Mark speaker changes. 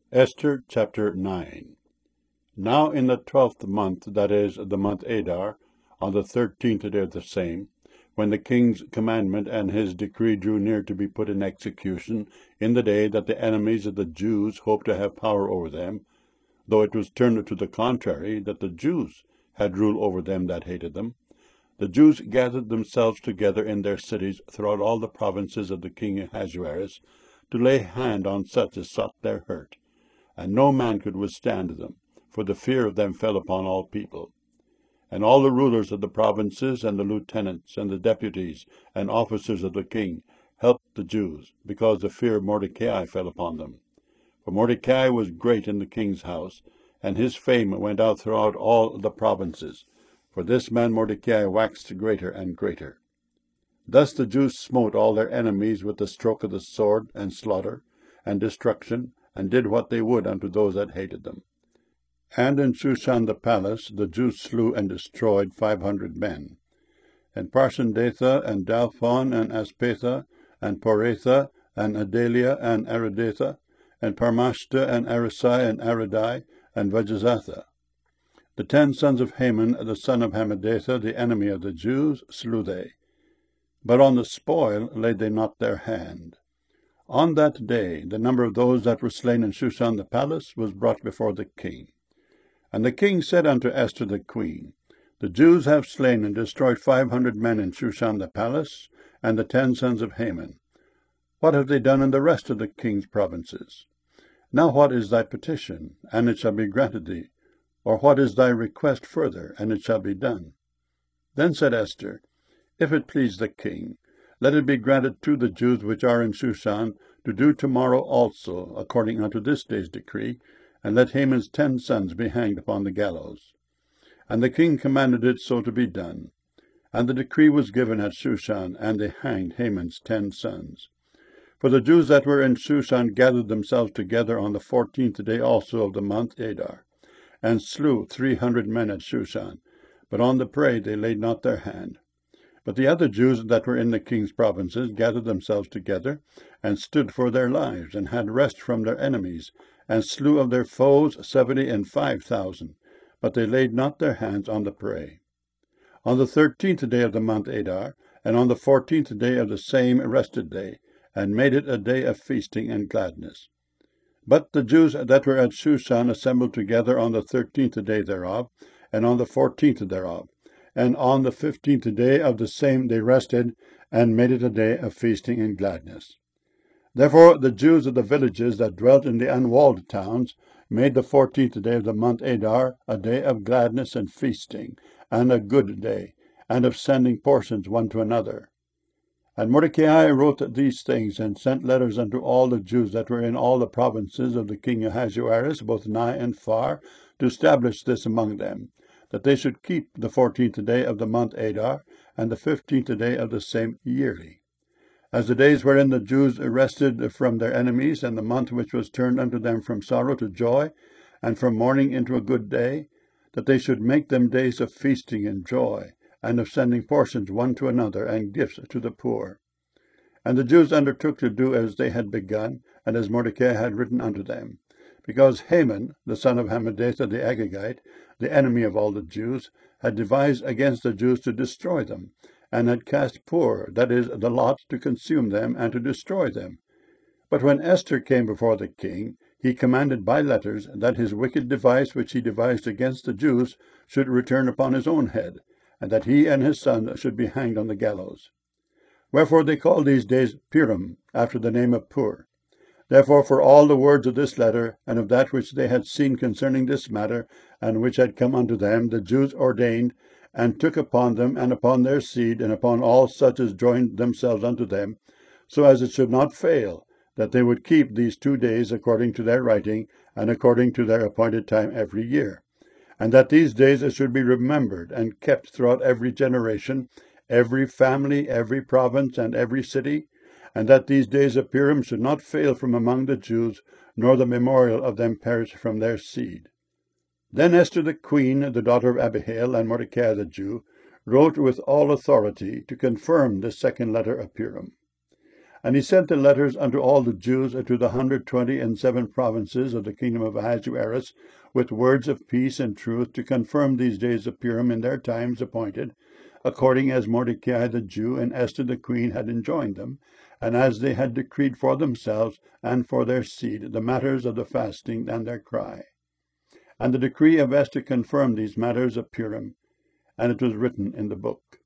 Speaker 1: Esther chapter 9. Now in the 12th month, that is, the month Adar, on the 13th day of the same, when the king's commandment and his decree drew near to be put in execution, in the day that the enemies of the Jews hoped to have power over them, though it was turned to the contrary, that the Jews had rule over them that hated them, the Jews gathered themselves together in their cities throughout all the provinces of the king Ahasuerus, to lay hand on such as sought their hurt. And no man could withstand them, for the fear of them fell upon all people. And all the rulers of the provinces, and the lieutenants, and the deputies, and officers of the king, helped the Jews, because the fear of Mordecai fell upon them. For Mordecai was great in the king's house, and his fame went out throughout all the provinces. For this man Mordecai waxed greater and greater. Thus the Jews smote all their enemies with the stroke of the sword, and slaughter, and destruction, and did what they would unto those that hated them. And in Shushan the palace the Jews slew and destroyed 500 men. And Parshandatha, and Dalphon, and Aspatha, and Poratha, and Adalia, and Aridatha, and Parmashta, and Arisai, and Aridai, and Vajazatha. The 10 sons of Haman, the son of Hammedatha, the enemy of the Jews, slew they. But on the spoil laid they not their hand. On that day the number of those that were slain in Shushan the palace was brought before the king. And the king said unto Esther the queen, The Jews have slain and destroyed 500 men in Shushan the palace, and the 10 sons of Haman. What have they done in the rest of the king's provinces? Now what is thy petition, and it shall be granted thee? Or what is thy request further, and it shall be done? Then said Esther, If it please the king, let it be granted to the Jews which are in Shushan to do tomorrow also, according unto this day's decree, and let Haman's 10 sons be hanged upon the gallows. And the king commanded it so to be done. And the decree was given at Shushan, and they hanged Haman's 10 sons. For the Jews that were in Shushan gathered themselves together on the 14th day also of the month Adar, and slew 300 men at Shushan, but on the prey they laid not their hand. But the other Jews that were in the king's provinces gathered themselves together, and stood for their lives, and had rest from their enemies, and slew of their foes 75,000, but they laid not their hands on the prey. On the 13th day of the month Adar, and on the 14th day of the same rested they, and made it a day of feasting and gladness. But the Jews that were at Shushan assembled together on the 13th day thereof, and on the 14th thereof. And on the 15th day of the same they rested, and made it a day of feasting and gladness. Therefore the Jews of the villages that dwelt in the unwalled towns made the 14th day of the month Adar a day of gladness and feasting, and a good day, and of sending portions one to another. And Mordecai wrote these things, and sent letters unto all the Jews that were in all the provinces of the king Ahasuerus, both nigh and far, to establish this among them, that they should keep the 14th day of the month Adar, and the 15th day of the same yearly, as the days wherein the Jews rested from their enemies, and the month which was turned unto them from sorrow to joy, and from mourning into a good day, that they should make them days of feasting and joy, and of sending portions one to another, and gifts to the poor. And the Jews undertook to do as they had begun, and as Mordecai had written unto them, because Haman, the son of Hammedatha the Agagite, the enemy of all the Jews, had devised against the Jews to destroy them, and had cast Pur, that is, the lot, to consume them, and to destroy them. But when Esther came before the king, he commanded by letters that his wicked device which he devised against the Jews should return upon his own head, and that he and his son should be hanged on the gallows. Wherefore they call these days Purim, after the name of Pur. Therefore for all the words of this letter, and of that which they had seen concerning this matter, and which had come unto them, the Jews ordained, and took upon them, and upon their seed, and upon all such as joined themselves unto them, so as it should not fail, that they would keep these 2 days according to their writing, and according to their appointed time every year, and that these days should be remembered and kept throughout every generation, every family, every province, and every city, and that these days of Purim should not fail from among the Jews, nor the memorial of them perish from their seed. Then Esther the queen, the daughter of Abihail, and Mordecai the Jew, wrote with all authority to confirm this second letter of Purim. And he sent the letters unto all the Jews into the 127 provinces of the kingdom of Ahasuerus, with words of peace and truth, to confirm these days of Purim in their times appointed, according as Mordecai the Jew and Esther the queen had enjoined them, and as they had decreed for themselves and for their seed the matters of the fasting and their cry. And the decree of Esther confirmed these matters of Purim, and it was written in the book.